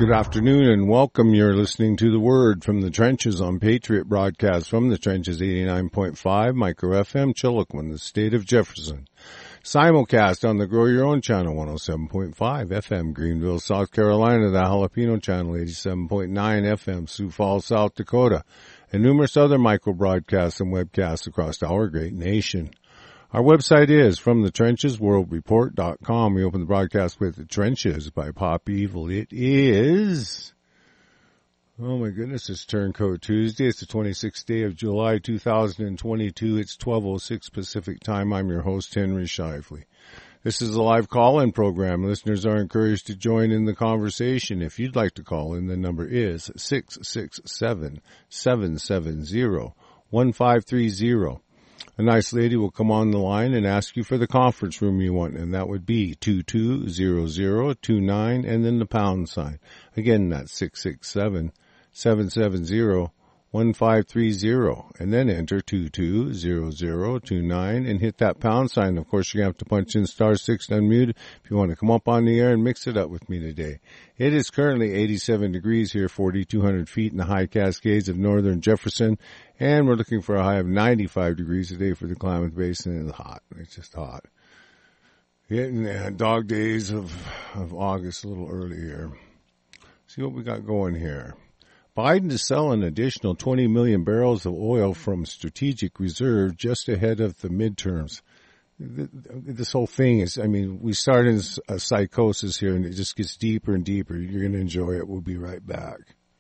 Good afternoon and welcome. You're listening to The Word from the Trenches on Patriot Broadcast from the Trenches 89.5 Micro FM, Chilliquin, the state of Jefferson. Simulcast on the Grow Your Own channel 107.5 FM, Greenville, South Carolina, the Jalapeno channel 87.9 FM, Sioux Falls, South Dakota, and numerous other micro broadcasts and webcasts across our great nation. Our website is FromTheTrenchesWorldReport.com. We open the broadcast with The Trenches by Pop Evil. It is, oh my goodness, it's Turncoat Tuesday. It's the 26th day of July 2022. It's 12:06 Pacific time. I'm your host, Henry Shively. This is a live call-in program. Listeners are encouraged to join in the conversation. If you'd like to call in, the number is 667-770-1530. A nice lady will come on the line and ask you for the conference room you want, and that would be 220029 and then the pound sign. Again, that's 667-770-1530, and then enter 220029 and hit that pound sign. Of course, you're going to have to punch in *6 to unmute if you want to come up on the air and mix it up with me today. It is currently 87 degrees here, 4,200 feet in the high Cascades of northern Jefferson, and we're looking for a high of 95 degrees today for the Klamath Basin. It's hot. It's just hot. Getting dog days of August a little earlier. See what we got going here. Biden to sell an additional 20 million barrels of oil from strategic reserve just ahead of the midterms. This whole thing is, I mean, we start in a psychosis here and it just gets deeper and deeper. You're going to enjoy it. We'll be right back.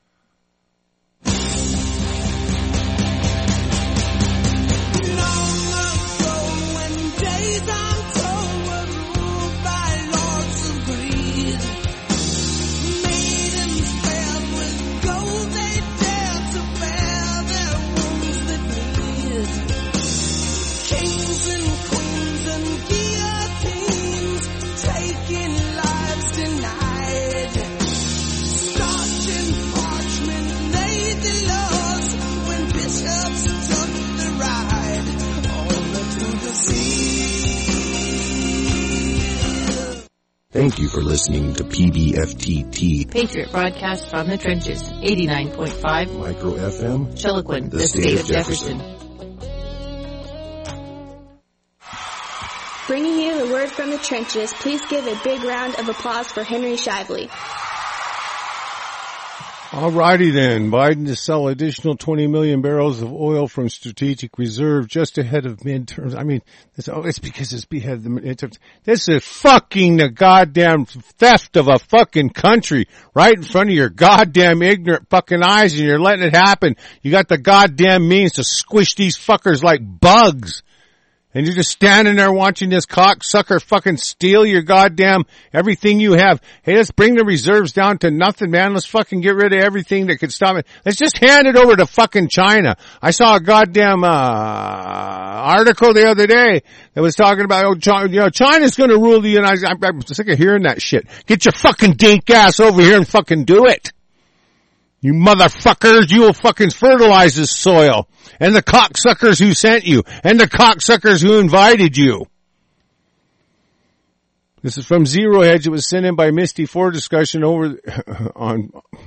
Thank you for listening to PBFTT, Patriot Broadcast from the Trenches, 89.5 Micro FM, Chilliquin, the state of Jefferson. Bringing you the word from the trenches, please give a big round of applause for Henry Shively. Alrighty then, Biden to sell additional 20 million barrels of oil from strategic reserve just ahead of midterms. I mean, it's because it's ahead of the midterms. This is fucking the goddamn theft of a fucking country right in front of your goddamn ignorant fucking eyes, and you're letting it happen. You got the goddamn means to squish these fuckers like bugs. And you're just standing there watching this cocksucker fucking steal your goddamn everything you have. Hey, let's bring the reserves down to nothing, man. Let's fucking get rid of everything that could stop it. Let's just hand it over to fucking China. I saw a goddamn article the other day that was talking about, China's going to rule the United States. I'm sick of hearing that shit. Get your fucking dink ass over here and fucking do it. You motherfuckers, you will fucking fertilize this soil. And the cocksuckers who sent you. And the cocksuckers who invited you. This is from Zero Hedge. It was sent in by Misty for discussion over on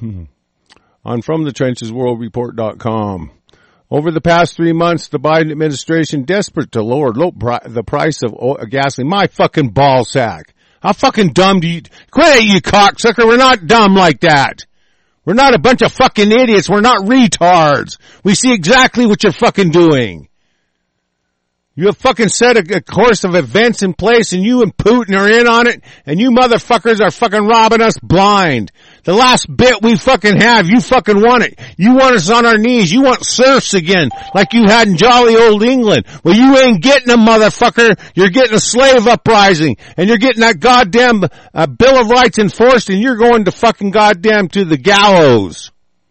FromTheTrenchesWorldReport.com. Over the past 3 months, the Biden administration desperate to lower the price of gasoline. My fucking ball sack. How fucking dumb do you... Quit it, you cocksucker. We're not dumb like that. We're not a bunch of fucking idiots. We're not retards. We see exactly what you're fucking doing. You have fucking set a course of events in place, and you and Putin are in on it, and you motherfuckers are fucking robbing us blind. The last bit we fucking have, you fucking want it. You want us on our knees. You want serfs again, like you had in jolly old England. Well, you ain't getting a motherfucker. You're getting a slave uprising, and you're getting that goddamn Bill of Rights enforced, and you're going to fucking goddamn to the gallows.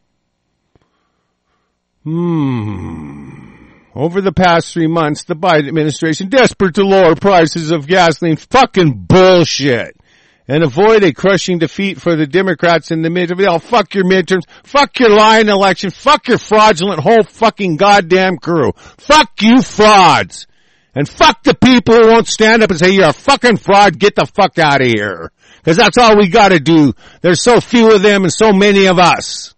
Over the past 3 months, the Biden administration desperate to lower prices of gasoline. Fucking bullshit. And avoid a crushing defeat for the Democrats in the midterms. Oh, fuck your midterms. Fuck your lying election. Fuck your fraudulent whole fucking goddamn crew. Fuck you frauds. And fuck the people who won't stand up and say, you're a fucking fraud. Get the fuck out of here. Because that's all we gotta do. There's so few of them and so many of us.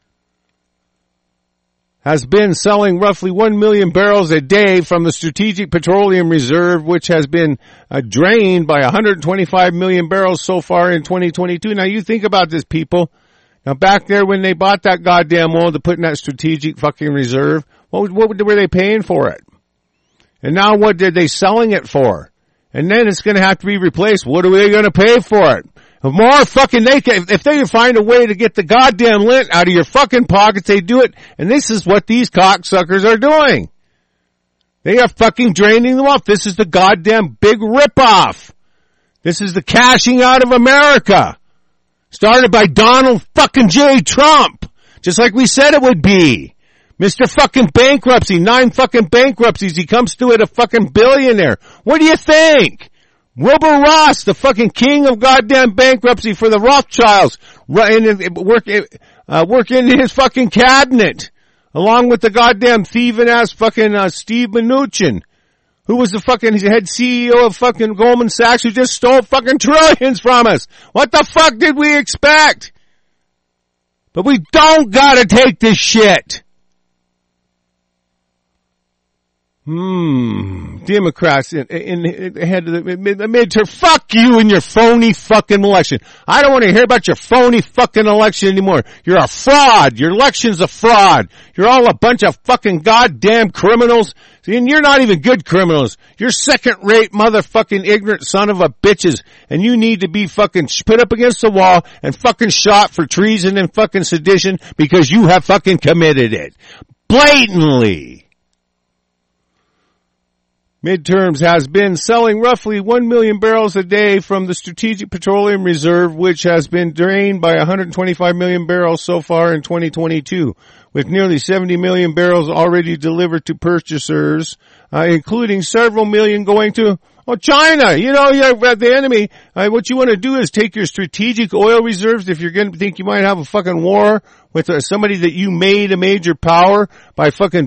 Has been selling roughly 1 million barrels a day from the Strategic Petroleum Reserve, which has been drained by 125 million barrels so far in 2022. Now you think about this, people. Now back there when they bought that goddamn oil to put in that strategic fucking reserve, what were they paying for it? And now what are they selling it for? And then it's going to have to be replaced. What are they going to pay for it? More fucking, if they can find a way to get the goddamn lint out of your fucking pockets, they do it. And this is what these cocksuckers are doing. They are fucking draining them off. This is the goddamn big ripoff. This is the cashing out of America. Started by Donald fucking J. Trump. Just like we said it would be. Mr. fucking bankruptcy. 9 fucking bankruptcies. He comes through at a fucking billionaire. What do you think? Wilbur Ross, the fucking king of goddamn bankruptcy for the Rothschilds, work in his fucking cabinet, along with the goddamn thieving ass fucking Steve Mnuchin, who was the fucking head CEO of fucking Goldman Sachs, who just stole fucking trillions from us. What the fuck did we expect? But we don't gotta take this shit. Democrats in ahead of the midterm. Fuck you and your phony fucking election. I don't want to hear about your phony fucking election anymore. You're a fraud. Your election's a fraud. You're all a bunch of fucking goddamn criminals. And you're not even good criminals. You're second-rate motherfucking ignorant son of a bitches. And you need to be fucking put up against the wall and fucking shot for treason and fucking sedition because you have fucking committed it. Blatantly. Midterms has been selling roughly 1 million barrels a day from the Strategic Petroleum Reserve, which has been drained by 125 million barrels so far in 2022, with nearly 70 million barrels already delivered to purchasers, including several million going to China. You know, you're the enemy. What you want to do is take your strategic oil reserves, if you're going to think you might have a fucking war with somebody that you made a major power by fucking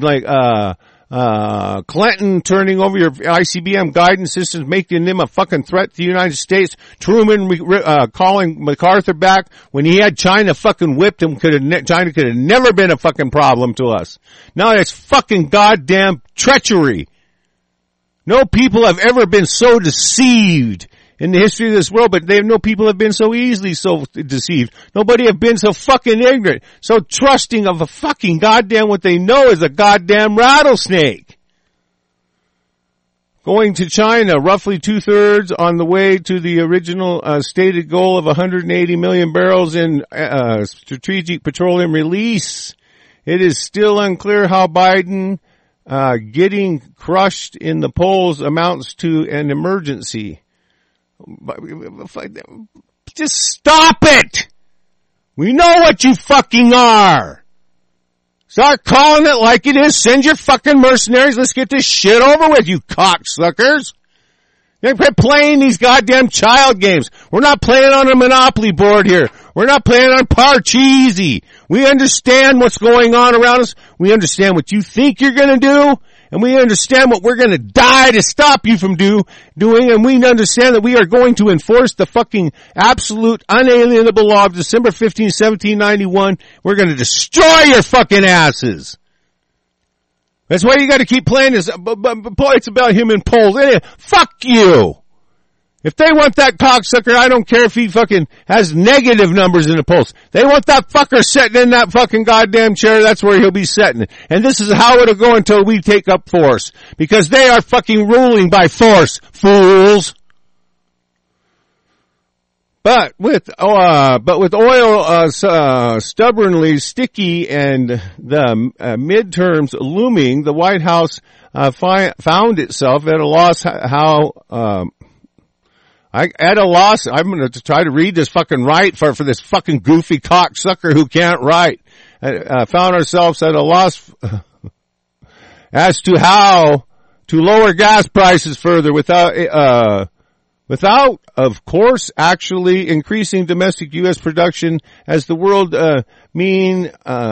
Clinton turning over your ICBM guidance systems, making them a fucking threat to the United States. Truman calling MacArthur back when he had China fucking whipped him. China could have never been a fucking problem to us. Now it's fucking goddamn treachery. No people have ever been so deceived in the history of this world, but no people have been so easily so deceived. Nobody have been so fucking ignorant, so trusting of a fucking goddamn what they know is a goddamn rattlesnake. Going to China, roughly 2/3 on the way to the original stated goal of 180 million barrels in strategic petroleum release. It is still unclear how Biden getting crushed in the polls amounts to an emergency. Just stop it! We know what you fucking are. Start calling it like it is. Send your fucking mercenaries. Let's get this shit over with, you cocksuckers. They're playing these goddamn child games. We're not playing on a Monopoly board here. We're not playing on Parcheesi. We understand what's going on around us. We understand what you think you're gonna do. And we understand what we're going to die to stop you from doing, and we understand that we are going to enforce the fucking absolute unalienable law of December 15, 1791. We're going to destroy your fucking asses. That's why you got to keep playing this. It's about him in polls. Fuck you. If they want that cocksucker, I don't care if he fucking has negative numbers in the polls. They want that fucker sitting in that fucking goddamn chair. That's where he'll be sitting. And this is how it'll go until we take up force. Because they are fucking ruling by force, fools. But with oil stubbornly sticky and the midterms looming, the White House found itself at a loss at a loss. I'm going to try to read this fucking right for this fucking goofy cocksucker who can't write. Found ourselves at a loss as to how to lower gas prices further without, of course, actually increasing domestic U.S. production as the world mean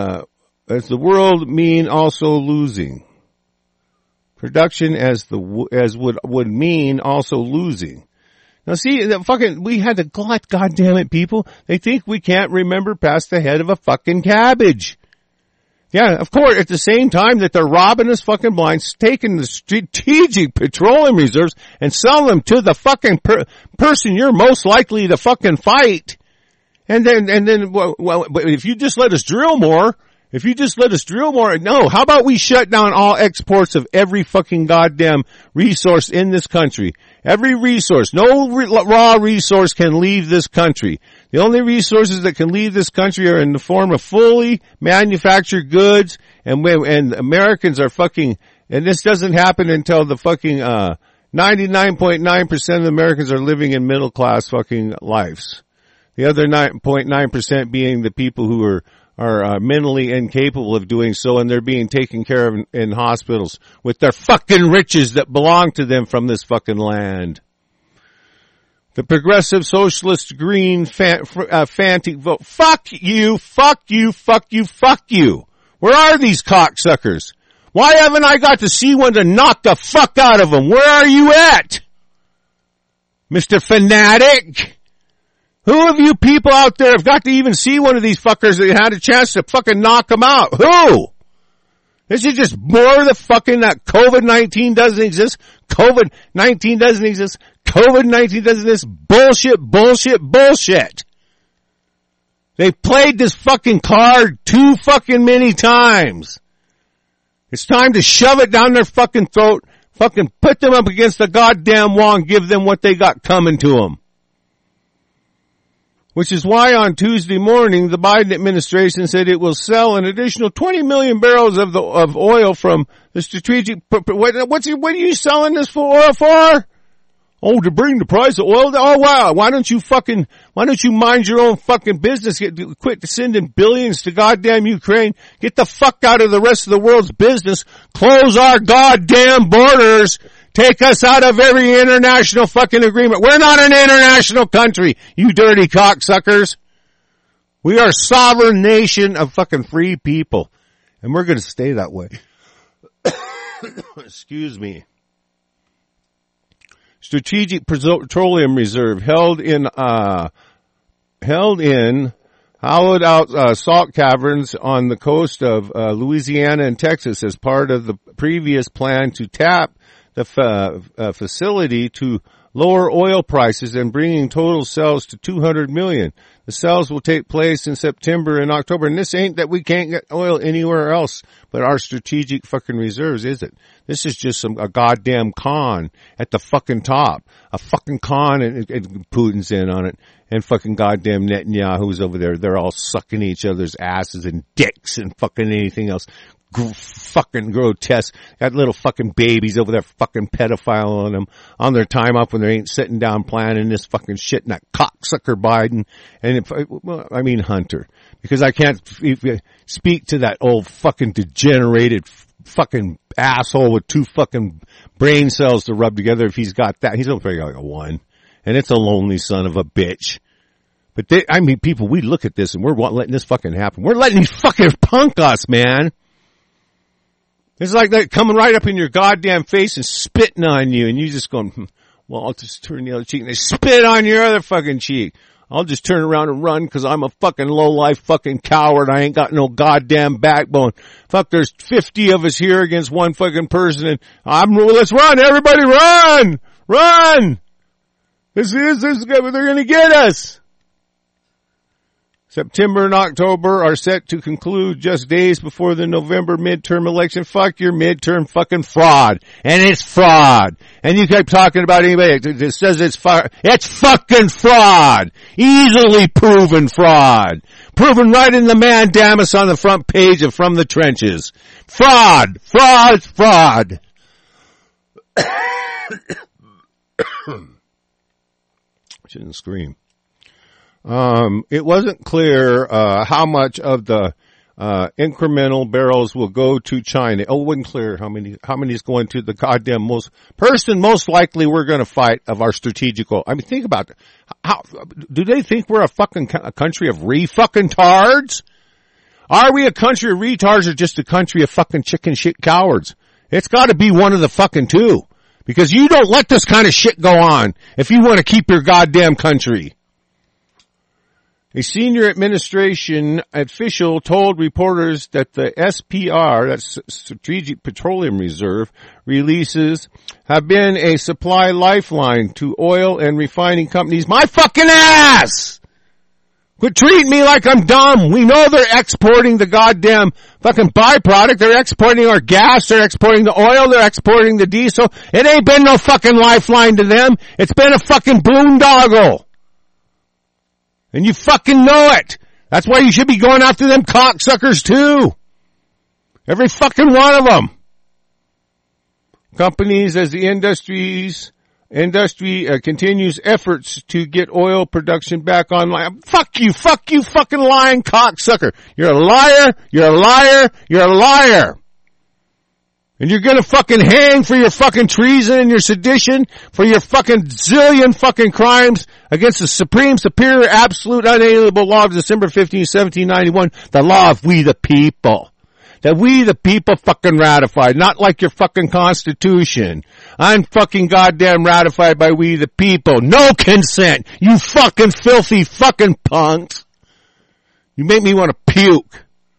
also losing. Production would mean also losing. Now see, we had to, God damn it, people. They think we can't remember past the head of a fucking cabbage. Yeah, of course, at the same time that they're robbing us fucking blind, taking the strategic petroleum reserves and selling them to the fucking person you're most likely to fucking fight. And then, well, but if you just let us drill more, no, how about we shut down all exports of every fucking goddamn resource in this country? Every resource, no raw resource can leave this country. The only resources that can leave this country are in the form of fully manufactured goods, and Americans are fucking, and this doesn't happen until the fucking, 99.9% of Americans are living in middle class fucking lives. The other 9.9% being the people who are mentally incapable of doing so, and they're being taken care of in hospitals with their fucking riches that belong to them from this fucking land. The progressive socialist green fantic vote. Fuck you, fuck you, fuck you, fuck you. Where are these cocksuckers? Why haven't I got to see one to knock the fuck out of them? Where are you at? Mr. Fanatic? Who of you people out there have got to even see one of these fuckers that had a chance to fucking knock them out? Who? This is just more the fucking that COVID-19 doesn't exist. COVID-19 doesn't exist. COVID-19 doesn't exist. Bullshit, bullshit, bullshit. They've played this fucking card too fucking many times. It's time to shove it down their fucking throat, fucking put them up against the goddamn wall and give them what they got coming to them. Which is why on Tuesday morning, the Biden administration said it will sell an additional 20 million barrels of oil from the strategic, what are you selling this for oil for? Oh, to bring the price of oil. Oh wow. Why don't you mind your own fucking business? Quit sending billions to goddamn Ukraine. Get the fuck out of the rest of the world's business. Close our goddamn borders. Take us out of every international fucking agreement. We're not an international country, you dirty cocksuckers. We are a sovereign nation of fucking free people. And we're gonna stay that way. Excuse me. Strategic Petroleum Reserve held in hollowed out salt caverns on the coast of Louisiana and Texas as part of the previous plan to tap the facility to lower oil prices and bringing total sales to 200 million. The sales will take place in September and October, and this ain't that we can't get oil anywhere else but our strategic fucking reserves, is it? This is just a goddamn con at the fucking top. A fucking con, and Putin's in on it, and fucking goddamn Netanyahu's over there. They're all sucking each other's asses and dicks and fucking anything else. Fucking grotesque. Got little fucking babies over there fucking pedophile on them on their time off when they ain't sitting down planning this fucking shit, and that cocksucker Biden. And Hunter. Because I can't speak to that old fucking degenerated fucking asshole with two fucking brain cells to rub together if he's got that. He's only like a one. And it's a lonely son of a bitch. But people, we look at this and we're letting this fucking happen. We're letting these fucking punk us, man. It's like they're coming right up in your goddamn face and spitting on you, and you just going, well, I'll just turn the other cheek, and they spit on your other fucking cheek. I'll just turn around and run because I'm a fucking low-life fucking coward. I ain't got no goddamn backbone. Fuck, there's 50 of us here against one fucking person, and let's run, everybody run! Run! This is, they're gonna get us! September and October are set to conclude just days before the November midterm election. Fuck your midterm fucking fraud. And it's fraud. And you keep talking about anybody that says it's fucking fraud. Easily proven fraud. Proven right in the mandamus on the front page of From the Trenches. Fraud. Fraud. Fraud. Shouldn't scream. It wasn't clear how much of the incremental barrels will go to China. Oh, it wasn't clear how many is going to the goddamn most likely we're going to fight of our strategic oil. I mean, think about it. How do they think we're a country of fucking tards? Are we a country of retards or just a country of fucking chicken shit cowards? It's got to be one of the fucking two. Because you don't let this kind of shit go on if you want to keep your goddamn country. A senior administration official told reporters that the SPR, that's Strategic Petroleum Reserve, releases have been a supply lifeline to oil and refining companies. My fucking ass! Quit treating me like I'm dumb. We know they're exporting the goddamn fucking byproduct. They're exporting our gas. They're exporting the oil. They're exporting the diesel. It ain't been no fucking lifeline to them. It's been a fucking boondoggle. And you fucking know it. That's why you should be going after them cocksuckers too. Every fucking one of them. Companies as the industry continues efforts to get oil production back online. Fuck you, fucking lying cocksucker. You're a liar, you're a liar, you're a liar. And you're gonna fucking hang for your fucking treason and your sedition, for your fucking zillion fucking crimes against the supreme, superior, absolute, unalienable law of December 15, 1791, the law of we the people. That we the people fucking ratified, not like your fucking constitution. I'm fucking goddamn ratified by we the people. No consent, you fucking filthy fucking punks. You make me want to puke.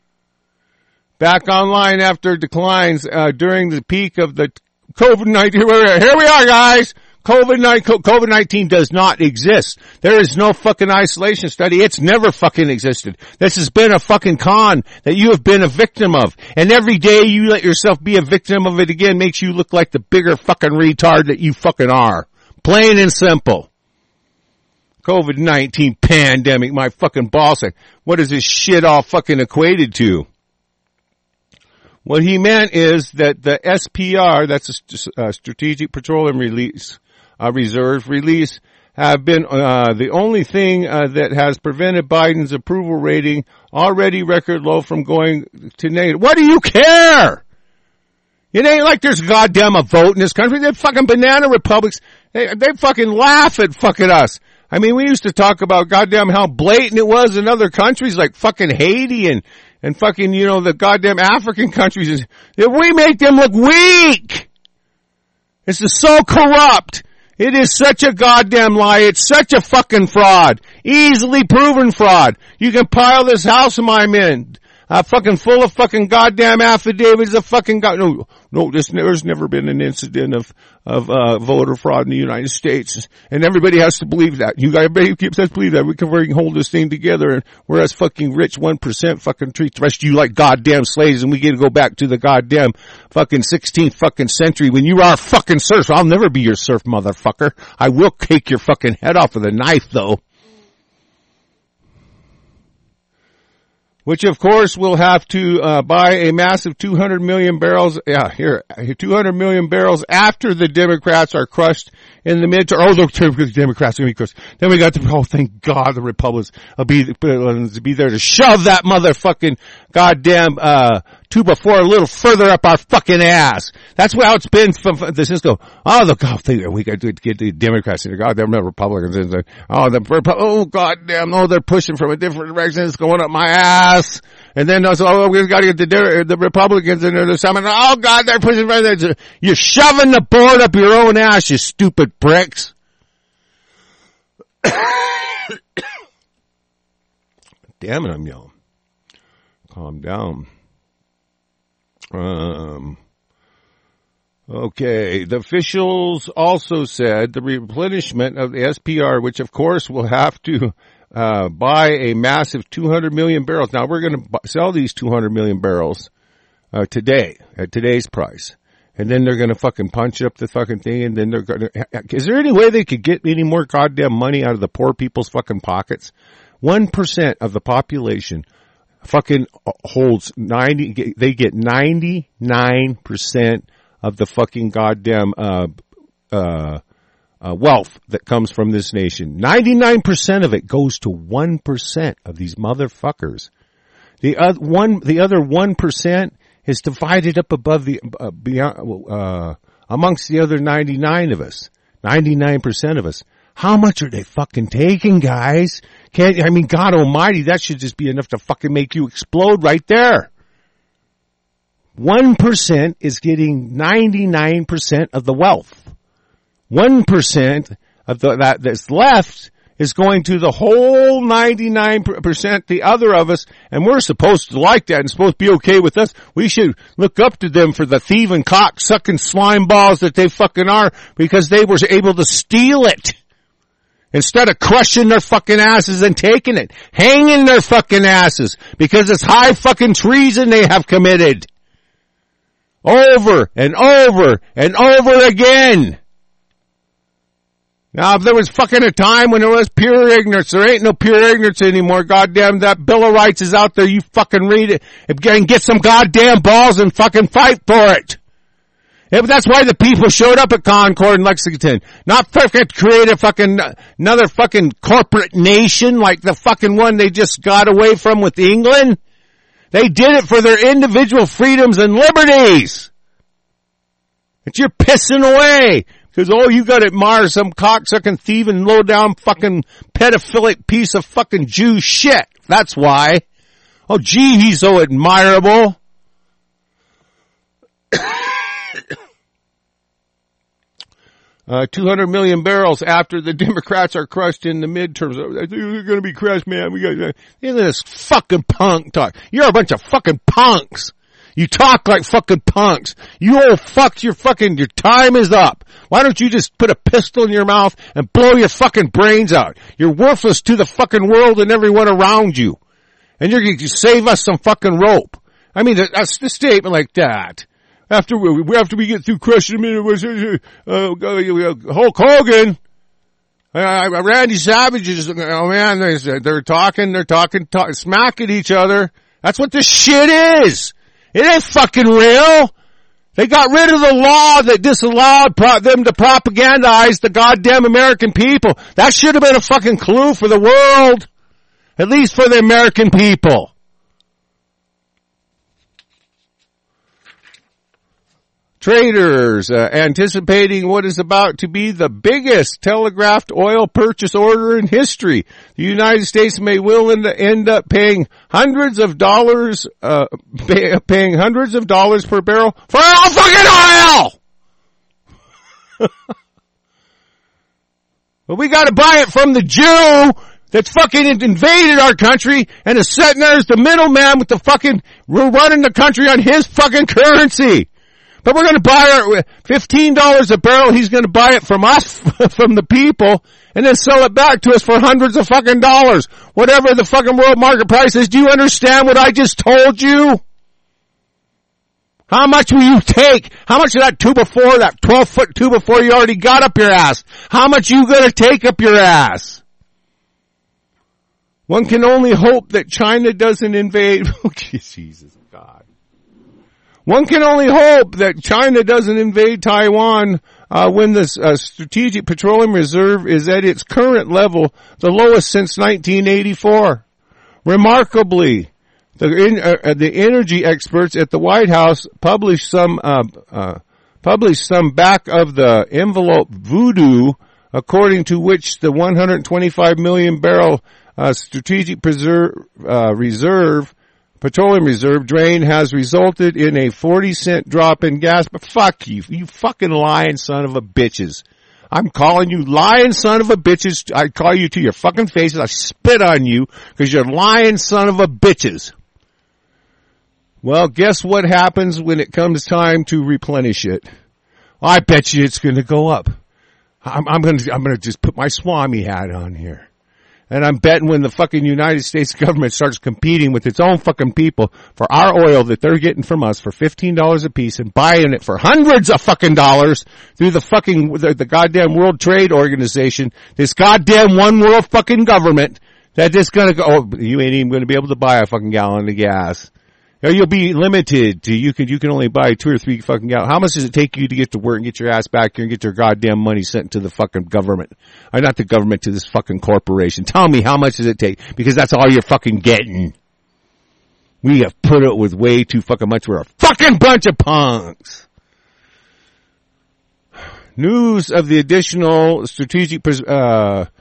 Back online after declines during the peak of the COVID-19. Here we are, guys. COVID-19 does not exist. There is no fucking isolation study. It's never fucking existed. This has been a fucking con that you have been a victim of. And every day you let yourself be a victim of it again makes you look like the bigger fucking retard that you fucking are. Plain and simple. COVID-19 pandemic, my fucking boss. What is this shit all fucking equated to? What he meant is that the SPR, that's a Strategic Petroleum Reserve release, have been the only thing that has prevented Biden's approval rating, already record low, from going to negative. What do you care? It ain't like there's goddamn a vote in this country. They're fucking banana republics. They fucking laugh at fucking us. I mean, we used to talk about goddamn how blatant it was in other countries like fucking Haiti and fucking, you know, the goddamn African countries. We make them look weak. This is so corrupt. It is such a goddamn lie. It's such a fucking fraud. Easily proven fraud. You can pile this house of mine in. Fucking full of fucking goddamn affidavits of fucking there's never been an incident of voter fraud in the United States. And everybody has to believe that. Everybody keeps us believe that. We can hold this thing together, and whereas fucking rich 1% fucking treat the rest of you like goddamn slaves, and we get to go back to the goddamn fucking 16th fucking century when you are fucking serfs. I'll never be your serf, motherfucker. I will take your fucking head off with a knife, though. Which of course will have to buy a massive 200 million barrels. 200 million barrels after the Democrats are crushed in the midterm. Oh, the Democrats are going to be crushed. Then we got thank God the Republicans will be there to shove that motherfucking goddamn 2x4 a little further up our fucking ass. That's how it's been from the Cisco. We got to get the Democrats in there. Goddamn, the Republicans in there. They're pushing from a different direction. It's going up my ass. And then we got to get the Republicans in there to summon. Oh God, they're pushing right there. You're shoving the board up your own ass, you stupid pricks. Damn it, I'm yelling. Calm down. Okay, the officials also said the replenishment of the SPR, which of course will have to buy a massive 200 million barrels. Now we're going to sell these 200 million barrels today at today's price. And then they're going to fucking punch up the fucking thing, and then they're going to... Is there any way they could get any more goddamn money out of the poor people's fucking pockets? 1% of the population fucking holds 90... They get 99% of the fucking goddamn wealth that comes from this nation. 99% of it goes to 1% of these motherfuckers. The other 1% is divided up above amongst the other 99 of us. 99% of us. How much are they fucking taking, guys? God almighty, that should just be enough to fucking make you explode right there. 1% is getting 99% of the wealth. 1% of that's left is going to the whole 99%, the other of us, and we're supposed to like that and supposed to be okay with us. We should look up to them for the thieving, cock-sucking slime balls that they fucking are, because they were able to steal it. Instead of crushing their fucking asses and taking it, hanging their fucking asses, because it's high fucking treason they have committed. Over and over and over again. Now, if there was fucking a time when there was pure ignorance, there ain't no pure ignorance anymore. Goddamn, that Bill of Rights is out there. You fucking read it and get some goddamn balls and fucking fight for it. Yeah, but that's why the people showed up at Concord and Lexington. Not fucking create a fucking, another fucking corporate nation like the fucking one they just got away from with England. They did it for their individual freedoms and liberties. But you're pissing away. Because, you gotta admire some cocksucking, thieving, low-down fucking pedophilic piece of fucking Jew shit. That's why. Oh, gee, he's so admirable. 200 million barrels after the Democrats are crushed in the midterms. They're gonna be crushed, man. This fucking punk talk. You're a bunch of fucking punks. You talk like fucking punks. You old fucks, your time is up. Why don't you just put a pistol in your mouth and blow your fucking brains out? You're worthless to the fucking world and everyone around you. And you're going to save us some fucking rope. I mean, that's the statement like that. After we get through crushing them, Hulk Hogan, Randy Savage is, oh man, they're talking smack at each other. That's what this shit is. It ain't fucking real. They got rid of the law that disallowed them to propagandize the goddamn American people. That should have been a fucking clue for the world. At least for the American people. Traders anticipating what is about to be the biggest telegraphed oil purchase order in history. The United States may will end up paying hundreds of dollars per barrel for all fucking oil. But we got to buy it from the Jew that's fucking invaded our country and is sitting there as the middleman with the fucking, we're running the country on his fucking currency. But we're going to buy it $15 a barrel. He's going to buy it from us, from the people, and then sell it back to us for hundreds of fucking dollars. Whatever the fucking world market price is. Do you understand what I just told you? How much will you take? How much of that 12-foot 2x4 you already got up your ass? How much you going to take up your ass? One can only hope that China doesn't invade. Oh, Jesus God. One can only hope that China doesn't invade Taiwan when the Strategic Petroleum Reserve is at its current level, the lowest since 1984. Remarkably, the energy experts at the White House published some back of the envelope voodoo, according to which the 125 million barrel Strategic Petroleum Reserve drain has resulted in a 40-cent drop in gas. But fuck you, you fucking lying son of a bitches. I'm calling you lying son of a bitches. I call you to your fucking faces. I spit on you because you're lying son of a bitches. Well, guess what happens when it comes time to replenish it? I bet you it's going to go up. I'm going to just put my Swami hat on here. And I'm betting when the fucking United States government starts competing with its own fucking people for our oil that they're getting from us for $15 a piece and buying it for hundreds of fucking dollars through the goddamn World Trade Organization, this goddamn one world fucking government, that is gonna go, you ain't even gonna be able to buy a fucking gallon of gas. Or you'll be limited to, you can only buy 2 or 3 fucking gallons. How much does it take you to get to work and get your ass back here and get your goddamn money sent to the fucking government? Or not the government, to this fucking corporation. Tell me, how much does it take? Because that's all you're fucking getting. We have put it with way too fucking much. We're a fucking bunch of punks. News of the additional strategic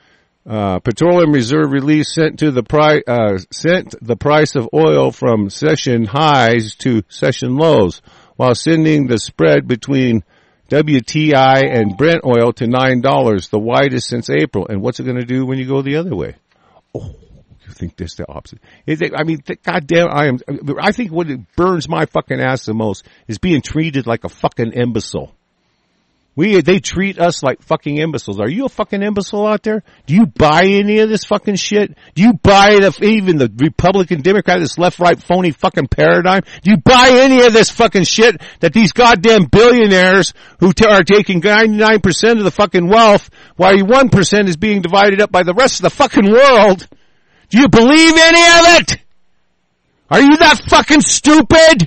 Petroleum Reserve Release sent the price of oil from session highs to session lows, while sending the spread between WTI and Brent oil to $9, the widest since April. And what's it going to do when you go the other way? Oh, you think this the opposite? Goddamn, I think what it burns my fucking ass the most is being treated like a fucking imbecile. They treat us like fucking imbeciles. Are you a fucking imbecile out there? Do you buy any of this fucking shit? Do you buy even the Republican Democrat, this left right phony fucking paradigm? Do you buy any of this fucking shit that these goddamn billionaires who are taking 99% of the fucking wealth while 1% is being divided up by the rest of the fucking world? Do you believe any of it? Are you that fucking stupid?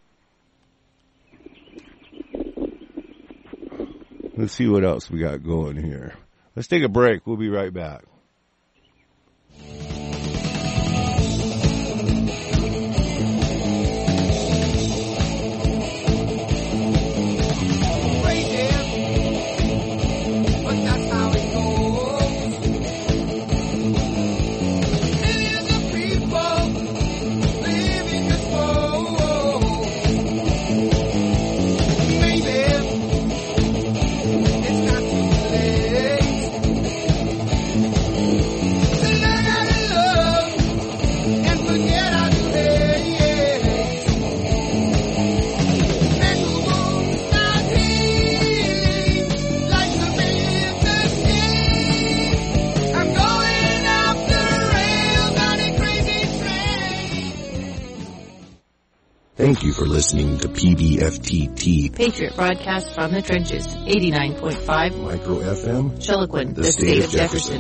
Let's see what else we got going here. Let's take a break. We'll be right back. Thank you for listening to PBFTT. Patriot broadcast from the trenches. 89.5. Micro FM. Chiloquin, the state of Jefferson.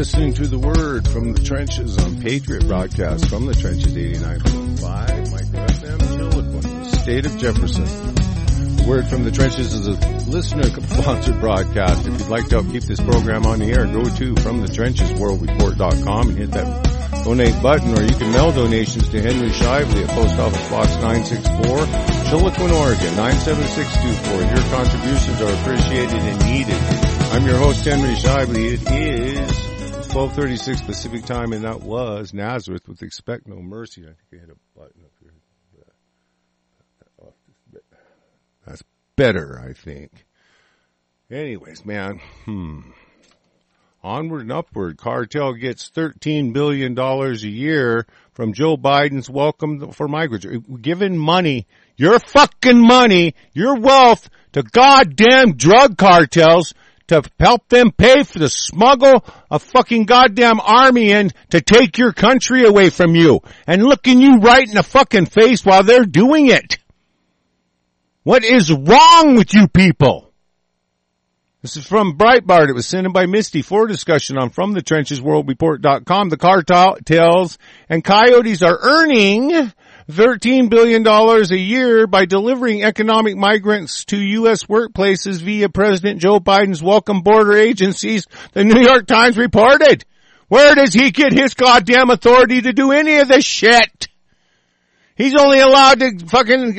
listening to The Word from the Trenches on Patriot Broadcast from the Trenches 89.5, Micro FM, Chilliquin, the state of Jefferson. The Word from the Trenches is a listener-sponsored broadcast. If you'd like to help keep this program on the air, go to FromTheTrenchesWorldReport.com and hit that donate button, or you can mail donations to Henry Shively at Post Office Box 964, Chilliquin, Oregon 97624. Your contributions are appreciated and needed. I'm your host, Henry Shively. It is 12:36 Pacific Time, and that was Nazareth with Expect No Mercy. I think I hit a button up here. That's better, I think. Anyways, man, onward and upward. Cartel gets $13 billion a year from Joe Biden's Welcome for Migrants. Giving money, your fucking money, your wealth to goddamn drug cartels to help them pay for the smuggle a fucking goddamn army in to take your country away from you. And looking you right in the fucking face while they're doing it. What is wrong with you people? This is from Breitbart. It was sent in by Misty for discussion on FromTheTrenchesWorldReport.com. The cartels and coyotes are earning $13 billion a year by delivering economic migrants to U.S. workplaces via President Joe Biden's welcome border agencies, the New York Times reported. Where does he get his goddamn authority to do any of this shit? He's only allowed to fucking...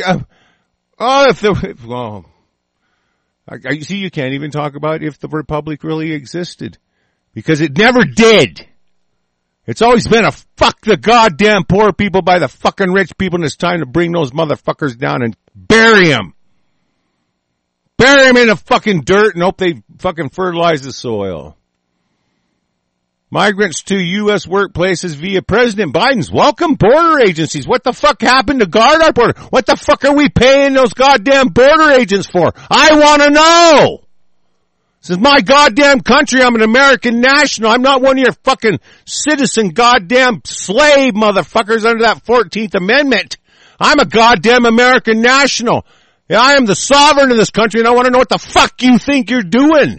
I see you can't even talk about if the Republic really existed. Because it never did. It's always been a fuck the goddamn poor people by the fucking rich people, and it's time to bring those motherfuckers down and bury them. Bury them in the fucking dirt and hope they fucking fertilize the soil. Migrants to U.S. workplaces via President Biden's welcome border agencies. What the fuck happened to guard our border? What the fuck are we paying those goddamn border agents for? I want to know. This is my goddamn country. I'm an American national. I'm not one of your fucking citizen goddamn slave motherfuckers under that 14th Amendment. I'm a goddamn American national. I am the sovereign of this country, and I want to know what the fuck you think you're doing.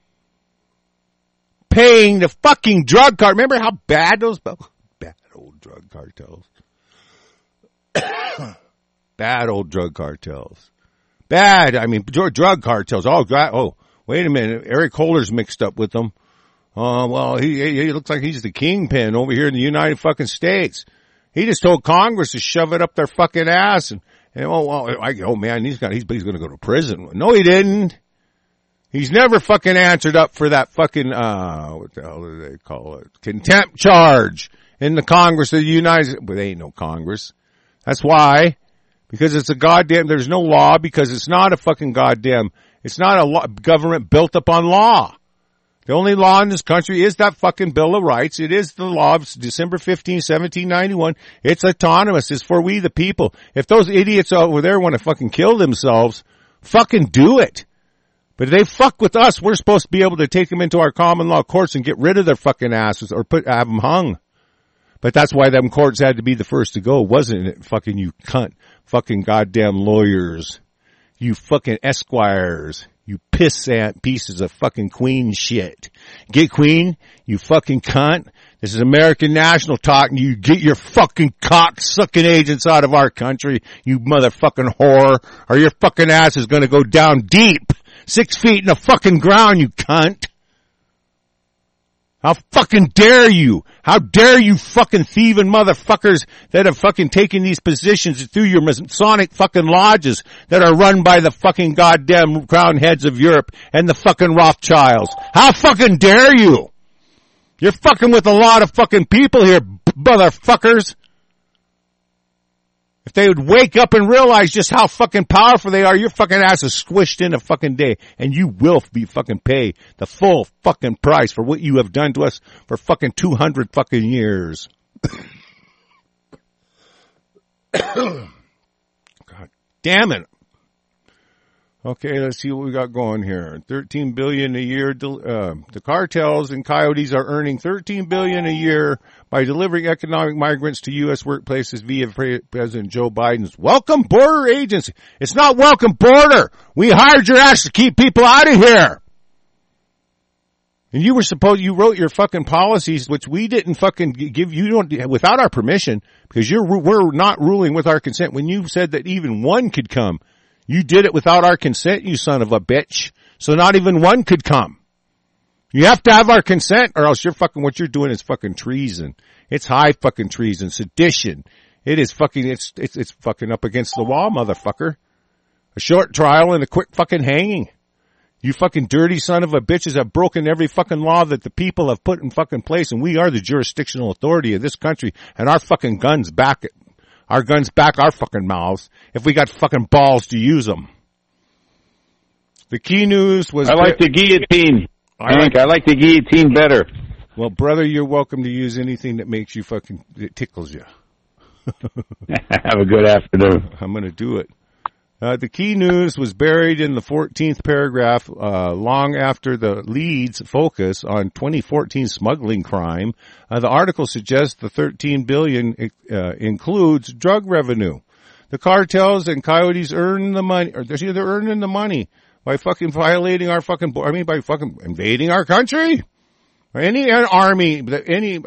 Paying the fucking drug cartel. Remember how bad those bad old drug cartels. Bad old drug cartels. Bad. I mean, drug cartels. Oh, wait a minute. Eric Holder's mixed up with them. Well, he looks like he's the kingpin over here in the United fucking States. He just told Congress to shove it up their fucking ass, and man, he's going to go to prison. No, he didn't. He's never fucking answered up for that fucking, what the hell do they call it? Contempt charge in the Congress of the United States. But they ain't no Congress. That's why. Because it's a goddamn, there's no law, because it's not a fucking goddamn, it's not a government built upon law. The only law in this country is that fucking Bill of Rights. It is the law of December 15, 1791. It's autonomous. It's for we the people. If those idiots over there want to fucking kill themselves, fucking do it. But if they fuck with us, we're supposed to be able to take them into our common law courts and get rid of their fucking asses or have them hung. But that's why them courts had to be the first to go, wasn't it? Fucking you cunt, fucking goddamn lawyers, you fucking esquires, you pissant pieces of fucking queen shit. Get queen, you fucking cunt. This is American national talk, and you get your fucking cock-sucking agents out of our country, you motherfucking whore, or your fucking ass is gonna go down deep. 6 feet in the fucking ground, you cunt. How fucking dare you? How dare you fucking thieving motherfuckers that have fucking taken these positions through your Masonic fucking lodges that are run by the fucking goddamn crown heads of Europe and the fucking Rothschilds. How fucking dare you? You're fucking with a lot of fucking people here, motherfuckers. If they would wake up and realize just how fucking powerful they are, your fucking ass is squished in a fucking day, and you will be fucking pay the full fucking price for what you have done to us for fucking 200 fucking years. God damn it. Okay, let's see what we got going here. $13 billion a year. The cartels and coyotes are earning $13 billion a year by delivering economic migrants to U.S. workplaces via President Joe Biden's Welcome Border Agency. It's not Welcome Border. We hired your ass to keep people out of here. And you wrote your fucking policies, which we didn't fucking give you without our permission, because we're not ruling with our consent. When you said that even one could come, you did it without our consent, you son of a bitch. So not even one could come. You have to have our consent, or else what you're doing is fucking treason. It's high fucking treason, sedition. It is fucking, it's fucking up against the wall, motherfucker. A short trial and a quick fucking hanging. You fucking dirty son of a bitches have broken every fucking law that the people have put in fucking place, and we are the jurisdictional authority of this country, and our fucking guns back our fucking mouths if we got fucking balls to use them. The key news was... I like the guillotine. I like the guillotine better. Well, brother, you're welcome to use anything that makes you fucking... It tickles you. Have a good afternoon. I'm going to do it. The key news was buried in the 14th paragraph, long after the lead's focus on 2014 smuggling crime. The article suggests the $13 billion includes drug revenue. The cartels and coyotes earn the money, or they're earning the money by fucking violating our fucking, by fucking invading our country. Any army, any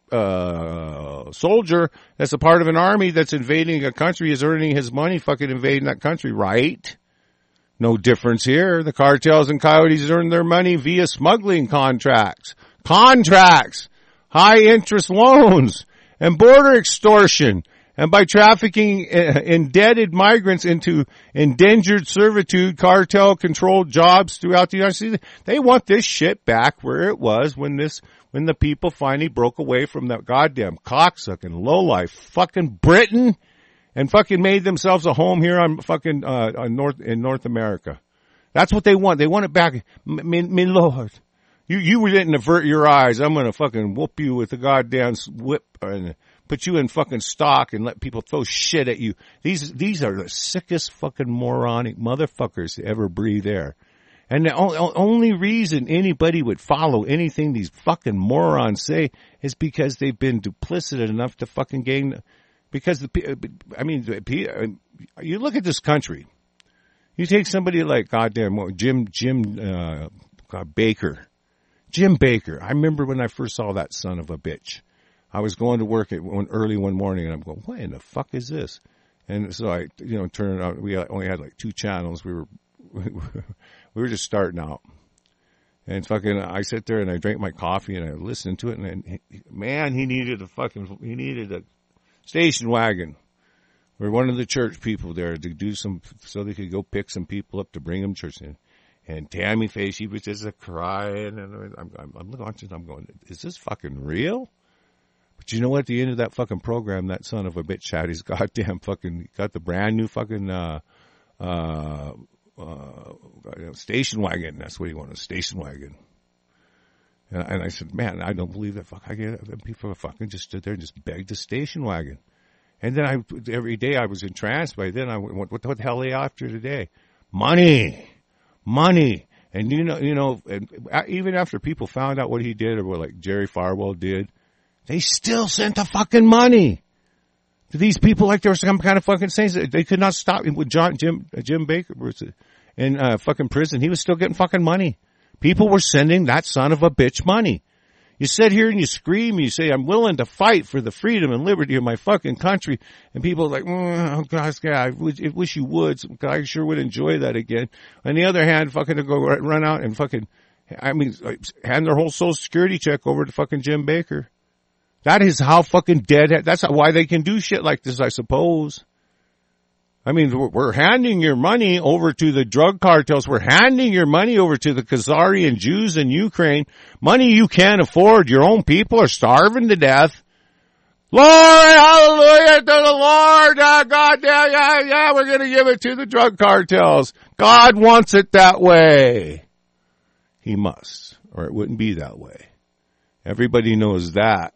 soldier that's a part of an army that's invading a country is earning his money fucking invading that country, right? No difference here. The cartels and coyotes earn their money via smuggling contracts, high interest loans, and border extortion, and by trafficking indebted migrants into endangered servitude, cartel-controlled jobs throughout the United States. They want this shit back where it was when the people finally broke away from that goddamn cocksucking lowlife fucking Britain and fucking made themselves a home here on fucking in North America. That's what they want. They want it back. Me Lord, you didn't avert your eyes. I'm gonna fucking whoop you with a goddamn whip and put you in fucking stock and let people throw shit at you. These are the sickest fucking moronic motherfuckers to ever breathe air. And the only reason anybody would follow anything these fucking morons say is because they've been duplicit enough to fucking gain. Because you look at this country. You take somebody like goddamn Jim Baker. Jim Baker. I remember when I first saw that son of a bitch. I was going to work early one morning, and I'm going, what in the fuck is this? And so I, turned it out. We only had like 2 channels. We were just starting out. And fucking, I sit there and I drank my coffee and I listened to it, and man, he needed a station wagon. We're one of the church people there to do so they could go pick some people up to bring them to church. And Tammy Faye, she was just crying, and I'm going, is this fucking real? But you know what? At the end of that fucking program, that son of a bitch had his goddamn fucking, got the brand new fucking, station wagon. That's what he wanted, a station wagon. And I said, man, I don't believe that people fucking just stood there and just begged a station wagon. And then every day I was entranced by then. I went, what the hell are they after today? Money. And and even after people found out what he did, or what like Jerry Falwell did, they still sent the fucking money to these people like there was some kind of fucking saints. They could not stop him with Jim Baker was in fucking prison. He was still getting fucking money. People were sending that son of a bitch money. You sit here and you scream, you say, I'm willing to fight for the freedom and liberty of my fucking country. And people are like, oh gosh, I wish you would. I sure would enjoy that again. On the other hand, fucking to go run out and fucking, hand their whole social security check over to fucking Jim Baker. That is how fucking dead, that's why they can do shit like this, I suppose. I mean, we're handing your money over to the drug cartels. We're handing your money over to the Khazarian Jews in Ukraine. Money you can't afford. Your own people are starving to death. Lord, hallelujah to the Lord. God, yeah, we're going to give it to the drug cartels. God wants it that way. He must, or it wouldn't be that way. Everybody knows that.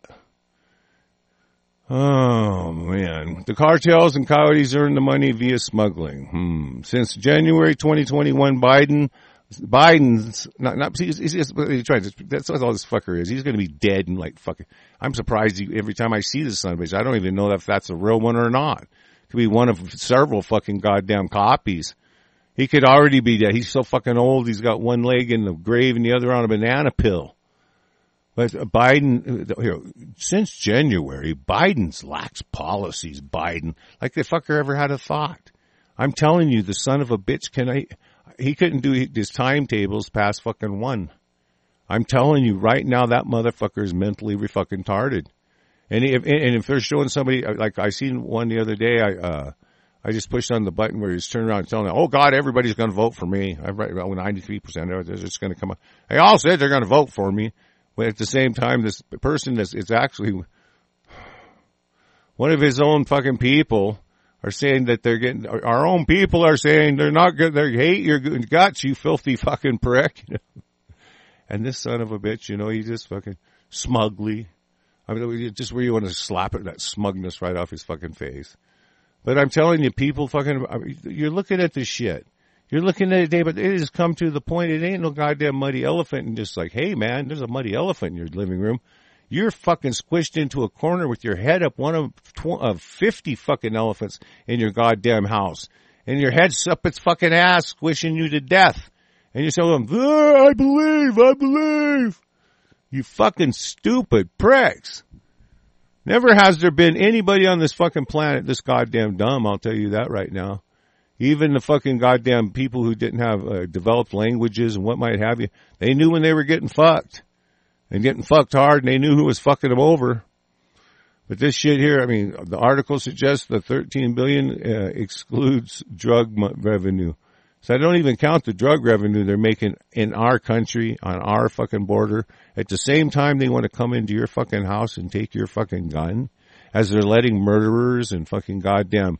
Oh, man. The cartels and coyotes earn the money via smuggling. Since January 2021, Biden's that's what all this fucker is. He's going to be dead and like fucking, I'm surprised every time I see this son of a bitch. I don't even know if that's a real one or not. It could be one of several fucking goddamn copies. He could already be dead. He's so fucking old. He's got one leg in the grave and the other on a banana pill. But Biden, since January, Biden's lax policies, like the fucker ever had a thought. I'm telling you, the son of a bitch he couldn't do his timetables past fucking 1. I'm telling you right now, that motherfucker is mentally fucking retarded. And if they're showing somebody, like I seen one the other day, I just pushed on the button where he's turning around and telling them, oh God, everybody's going to vote for me. I'm right about 93%. They're just going to come up. They all said they're going to vote for me. But at the same time, this person is actually one of his own fucking people are saying that they're getting, our own people are saying they're not good. They hate your guts, you filthy fucking prick. And this son of a bitch, he just fucking smugly, just where you want to slap that smugness right off his fucking face. But I'm telling you, people you're looking at this shit. You're looking at it today, but it has come to the point, it ain't no goddamn muddy elephant and just like, hey man, there's a muddy elephant in your living room. You're fucking squished into a corner with your head up one of 50 fucking elephants in your goddamn house. And your head's up its fucking ass squishing you to death. And you're saying, I believe. You fucking stupid pricks. Never has there been anybody on this fucking planet this goddamn dumb, I'll tell you that right now. Even the fucking goddamn people who didn't have developed languages and what might have you, they knew when they were getting fucked. And getting fucked hard, and they knew who was fucking them over. But this shit here, the article suggests the $13 billion excludes drug revenue. So I don't even count the drug revenue they're making in our country, on our fucking border. At the same time, they want to come into your fucking house and take your fucking gun, as they're letting murderers and fucking goddamn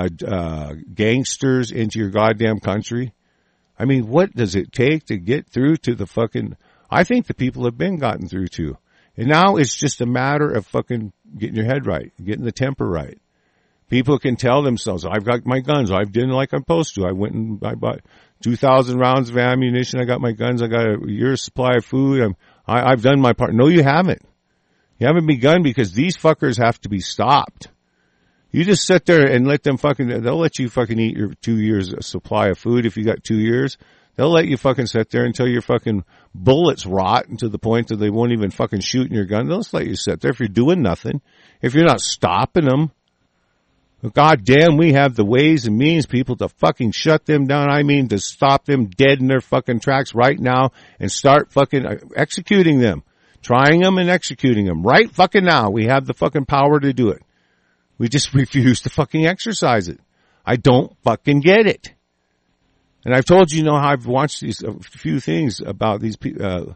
gangsters into your goddamn country. What does it take to get through to the fucking, I think the people have been gotten through to. And now it's just a matter of fucking getting your head right, getting the temper right. People can tell themselves, I've got my guns, I've done like I'm supposed to. I went and I bought 2,000 rounds of ammunition, I got my guns, I got a year's supply of food, I've done my part. No, you haven't. You haven't begun, because these fuckers have to be stopped. You just sit there and let them they'll let you fucking eat your 2 years supply of food if you got 2 years. They'll let you fucking sit there until your fucking bullets rot, and to the point that they won't even fucking shoot in your gun. They'll just let you sit there if you're doing nothing. If you're not stopping them. God damn, we have the ways and means, people, to fucking shut them down. To stop them dead in their fucking tracks right now and start fucking executing them. Trying them and executing them. Right fucking now. We have the fucking power to do it. We just refuse to fucking exercise it. I don't fucking get it. And I've told you, how I've watched a few things about these people,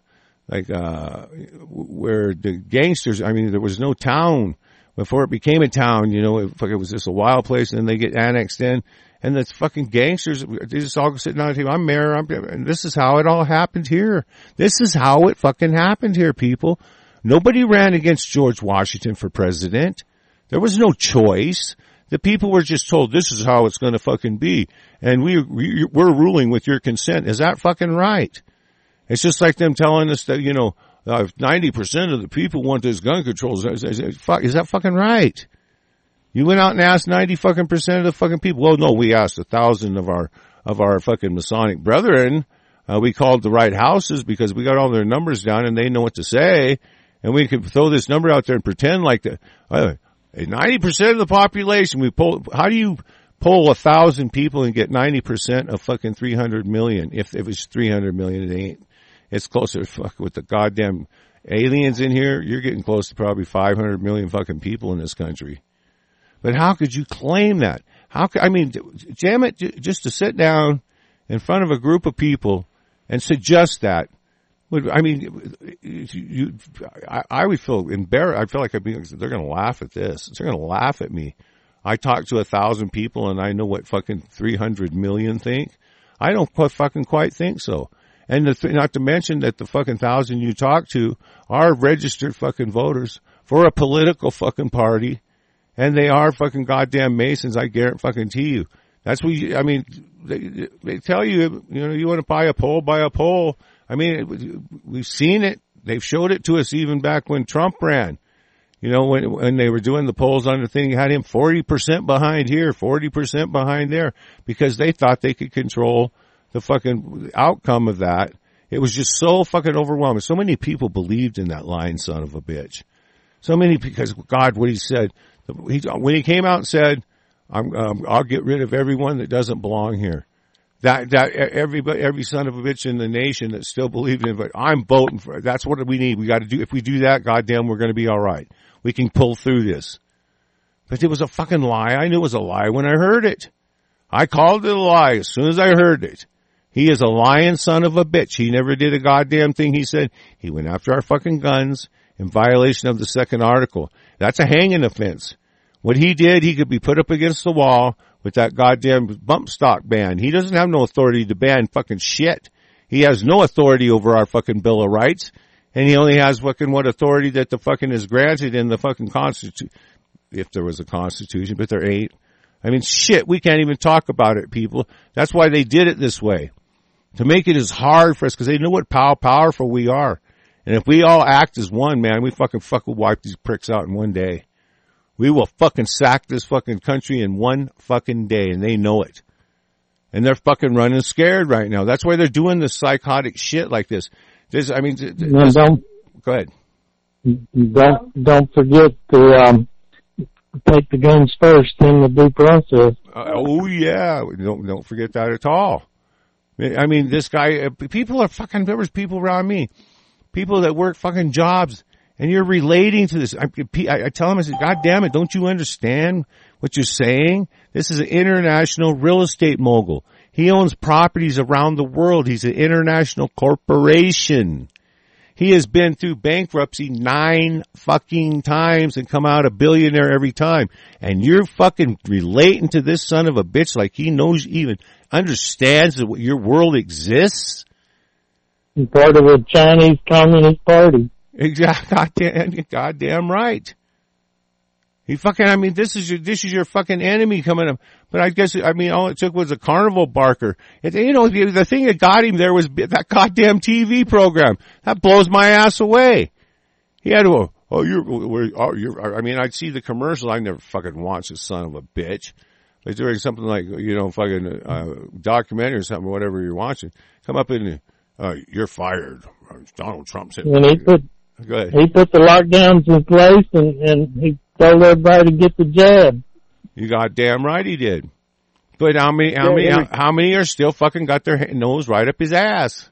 where the gangsters, there was no town before it became a town, it was just a wild place, and then they get annexed in, and the fucking gangsters, they just all sitting on the table, I'm mayor, and this is how it all happened here. This is how it fucking happened here, people. Nobody ran against George Washington for president. There was no choice. The people were just told, this is how it's going to fucking be. And we're ruling with your consent. Is that fucking right? It's just like them telling us that, 90% of the people want this gun control. Is that fucking right? You went out and asked 90 fucking percent of the fucking people. Well, no, we asked 1,000 of our fucking Masonic brethren. We called the right houses because we got all their numbers down and they know what to say. And we could throw this number out there and pretend like 90% of the population, how do you poll 1,000 people and get 90% of fucking 300 million? If it was 300 million, it ain't. It's closer to with the goddamn aliens in here. You're getting close to probably 500 million fucking people in this country. But how could you claim that? Damn it, just to sit down in front of a group of people and suggest that. I would feel embarrassed. I feel like they're going to laugh at this. They're going to laugh at me. I talk to 1,000 people and I know what fucking 300 million think. I don't fucking quite think so. And not to mention that the fucking 1,000 you talk to are registered fucking voters for a political fucking party. And they are fucking goddamn Masons. I guarantee you. That's what they tell you, you want to buy a poll. We've seen it. They've showed it to us even back when Trump ran. You know, when they were doing the polls on the thing, you had him 40% behind here, 40% behind there, because they thought they could control the fucking outcome of that. It was just so fucking overwhelming. So many people believed in that lying son of a bitch. So many, because God, what he said, when he came out and said, I'll get rid of everyone that doesn't belong here. Every son of a bitch in the nation that still believed in it, but I'm voting for it. That's what we need. We got to do, if we do that, goddamn, we're going to be all right. We can pull through this. But it was a fucking lie. I knew it was a lie when I heard it. I called it a lie as soon as I heard it. He is a lying son of a bitch. He never did a goddamn thing he said. He went after our fucking guns in violation of the second article. That's a hanging offense. What he did, he could be put up against the wall with that goddamn bump stock ban. He doesn't have no authority to ban fucking shit. He has no authority over our fucking Bill of Rights. And he only has fucking what authority that the fucking is granted in the fucking Constitution. If there was a Constitution, but there ain't. I mean, shit, we can't even talk about it, people. That's why they did it this way. To make it as hard for us, because they know what powerful we are. And if we all act as one, man, we fucking wipe these pricks out in one day. We will fucking sack this fucking country in one fucking day, and they know it. And they're fucking running scared right now. That's why they're doing this psychotic shit like this. Go ahead. Don't forget to take the guns first in the due process. Oh yeah, don't forget that at all. I mean, this guy, people are fucking, there was people around me, people that work fucking jobs, and you're relating to this. I tell them, I said, God damn it, don't you understand what you're saying? This is an international real estate mogul. He owns properties around the world. He's an international corporation. He has been through bankruptcy 9 fucking times and come out a billionaire every time. And you're fucking relating to this son of a bitch like he knows, even understands that your world exists. He's part of the Chinese Communist Party. Exactly. Goddamn right. He fucking, I mean, this is your fucking enemy coming up. But I guess, I mean, all it took was a carnival barker. You know, the thing that got him there was that goddamn TV program. That blows my ass away. He had to, I mean, I'd see the commercials. I never fucking watched this son of a bitch. But doing something like, you know, fucking, documentary or something, whatever you're watching. Come up in, you're fired. Donald Trump said. And he put the lockdowns in place and he told everybody to get the jab. You goddamn right he did. But how many are still fucking got their nose right up his ass?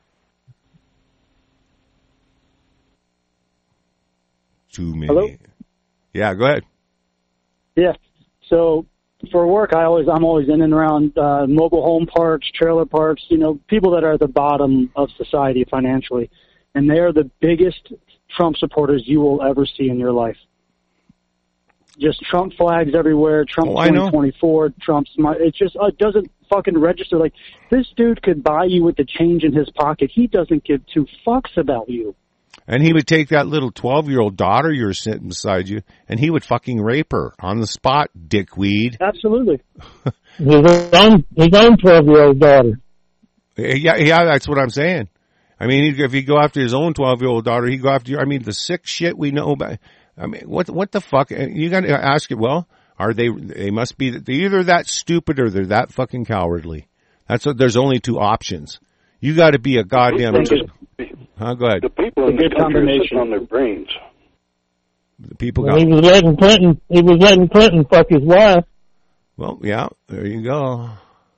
Too many. Hello? Yeah, go ahead. Yeah. So for work, I'm always in and around mobile home parks, trailer parks, you know, people that are at the bottom of society financially. And they are the biggest Trump supporters you will ever see in your life. Just Trump flags everywhere, Trump 2024, Trump's, it just doesn't fucking register. Like, this dude could buy you with the change in his pocket. He doesn't give 2 fucks about you. And he would take that little 12-year-old daughter you're sitting beside you, and he would fucking rape her on the spot, dickweed. Absolutely. His own 12-year-old daughter. Yeah, that's what I'm saying. I mean, if he go after his own 12-year-old daughter, he'd go after you. I mean, the sick shit we know about. I mean, what the fuck? You got to ask it. Well, are they must be, they're either that stupid or they're that fucking cowardly. That's what, there's only 2 options. You got to be a goddamn. Go ahead. The people in this country are sitting on their brains. The people he was letting Clinton fuck his wife. Well, yeah, there you go.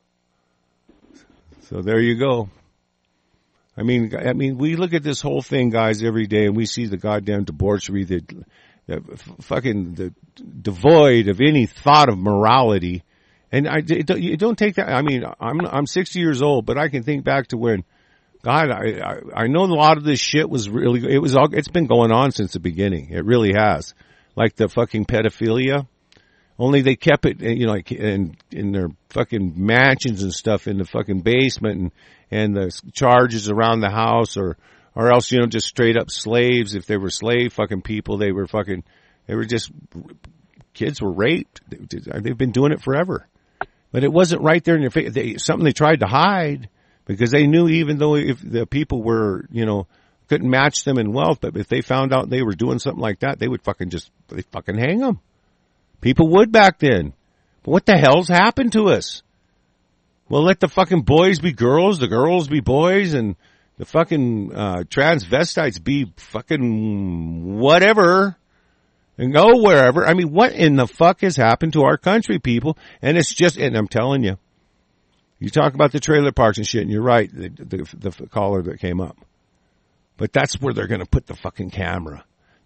So there you go. I mean, we look at this whole thing, guys, every day, and we see the goddamn debauchery, the fucking devoid of any thought of morality. And you don't take that. I mean, I'm 60 years old, but I can think back to when, God, I know a lot of this shit was really, it's been going on since the beginning. It really has. Like the fucking pedophilia. Only they kept it, you know, like in their fucking mansions and stuff in the fucking basement and the charges around the house or else, you know, just straight up slaves. If they were slave fucking people, they were just, kids were raped. They've been doing it forever. But it wasn't right there in their face. Something they tried to hide because they knew even though if the people were, you know, couldn't match them in wealth, but if they found out they were doing something like that, they would they'd fucking hang them. People would back then. But what the hell's happened to us? Well, let the fucking boys be girls, the girls be boys, and the fucking transvestites be fucking whatever and go wherever. I mean, what in the fuck has happened to our country, people? And it's just, and I'm telling you, you talk about the trailer parks and shit, and you're right, the caller that came up. But that's where they're going to put the fucking camera.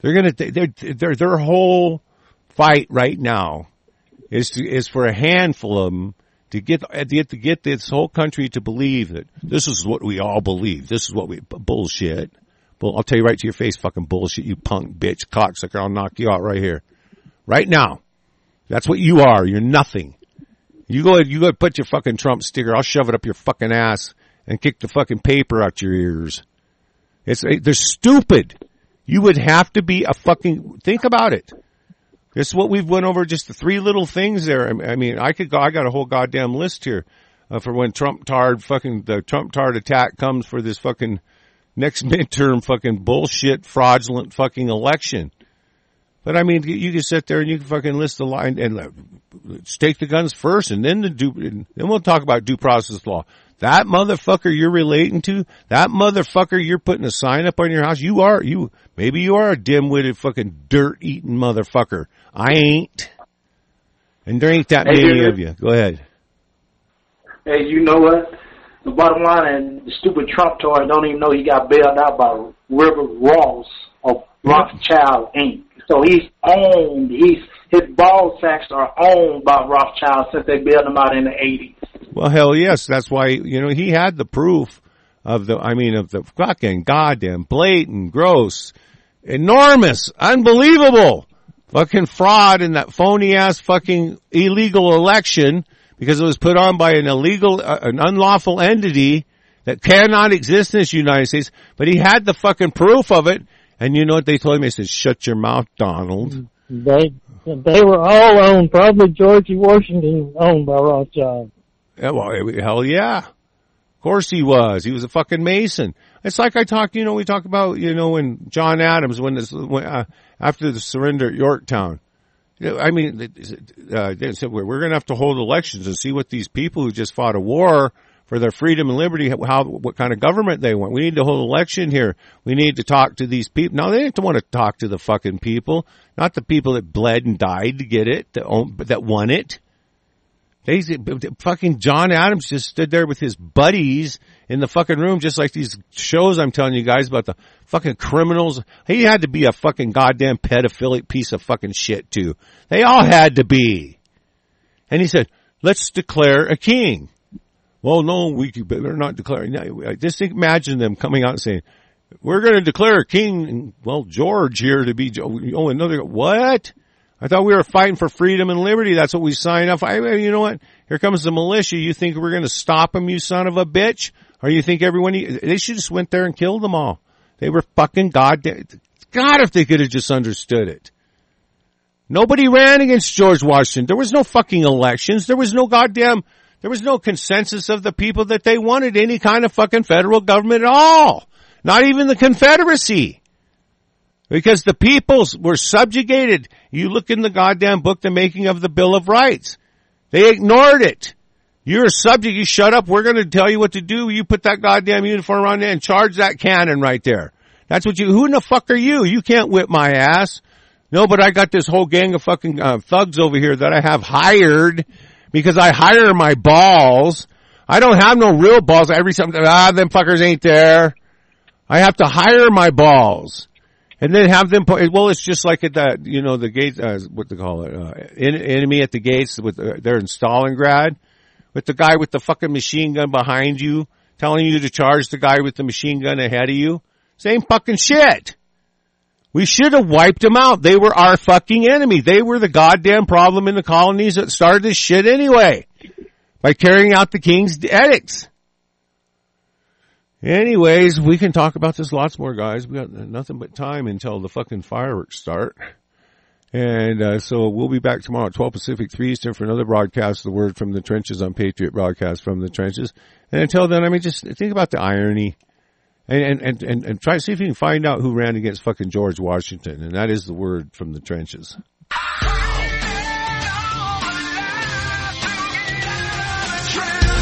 Their whole fight right now is for a handful of them to get this whole country to believe that this is what we all believe. This is what bullshit. Well, I'll tell you right to your face, fucking bullshit, you punk bitch, cocksucker. I'll knock you out right here. Right now. That's what you are. You're nothing. You go put your fucking Trump sticker. I'll shove it up your fucking ass and kick the fucking paper out your ears. They're stupid. You would have to be think about it. This is what we've went over, just the three little things there. I mean, I got a whole goddamn list here, for when the Trump Tard attack comes for this fucking next midterm fucking bullshit fraudulent fucking election. But I mean, you can sit there and you can fucking list the line and stake the guns first, and then then we'll talk about due process law. That motherfucker you're relating to, that motherfucker you're putting a sign up on your house, maybe you are a dim-witted fucking dirt-eating motherfucker. I ain't. And there ain't that many of you. Go ahead. Hey, you know what? The bottom line, and the stupid Trump toy don't even know he got bailed out by River Ross of Rothschild Inc. So his ball sacks are owned by Rothschild since they bailed him out in the 80s. Well, hell yes. That's why, he had the proof of the fucking goddamn blatant, gross, enormous, unbelievable fucking fraud in that phony ass fucking illegal election, because it was put on by an unlawful entity that cannot exist in this United States. But he had the fucking proof of it. And you know what they told him? They said, shut your mouth, Donald. They were all owned, probably George Washington owned by Rothschild. Yeah, well, hell yeah. Of course he was. He was a fucking Mason. It's like we talk about, when John Adams, after the surrender at Yorktown. I mean, they said, we're going to have to hold elections and see what these people who just fought a war for their freedom and liberty, what kind of government they want. We need to hold an election here. We need to talk to these people. No, they didn't want to talk to the fucking people, not the people that bled and died to get it, that won it. Fucking John Adams just stood there with his buddies in the fucking room, just like these shows I'm telling you guys about the fucking criminals. He had to be a fucking goddamn pedophilic piece of fucking shit too. They all had to be. And he said, let's declare a king. Well, no, they're not declaring. Just imagine them coming out and saying, we're going to declare a king, George here to be, another, what? I thought we were fighting for freedom and liberty. That's what we signed up for. You know what? Here comes the militia. You think we're going to stop them, you son of a bitch? Or you think they should just went there and killed them all. They were fucking goddamn, God, if they could have just understood it. Nobody ran against George Washington. There was no fucking elections. There was no consensus of the people that they wanted any kind of fucking federal government at all. Not even the Confederacy. Because the peoples were subjugated. You look in the goddamn book, The Making of the Bill of Rights. They ignored it. You're a subject, you shut up, we're gonna tell you what to do. You put that goddamn uniform on there and charge that cannon right there. That's what who in the fuck are you? You can't whip my ass. No, but I got this whole gang of fucking thugs over here that I have hired because I hire my balls. I don't have no real balls. Them fuckers ain't there. I have to hire my balls. And then have them it's just like at that, the gates, what they call it, enemy at the gates they're in Stalingrad, with the guy with the fucking machine gun behind you, telling you to charge the guy with the machine gun ahead of you. Same fucking shit. We should have wiped them out. They were our fucking enemy. They were the goddamn problem in the colonies that started this shit anyway, by carrying out the king's edicts. Anyways, we can talk about this lots more, guys. We got nothing but time until the fucking fireworks start. And so we'll be back tomorrow at 12 Pacific, 3 Eastern for another broadcast, The Word from the Trenches on Patriot Broadcast from the Trenches. And until then, just think about the irony. And try to see if you can find out who ran against fucking George Washington, and that is the word from the trenches.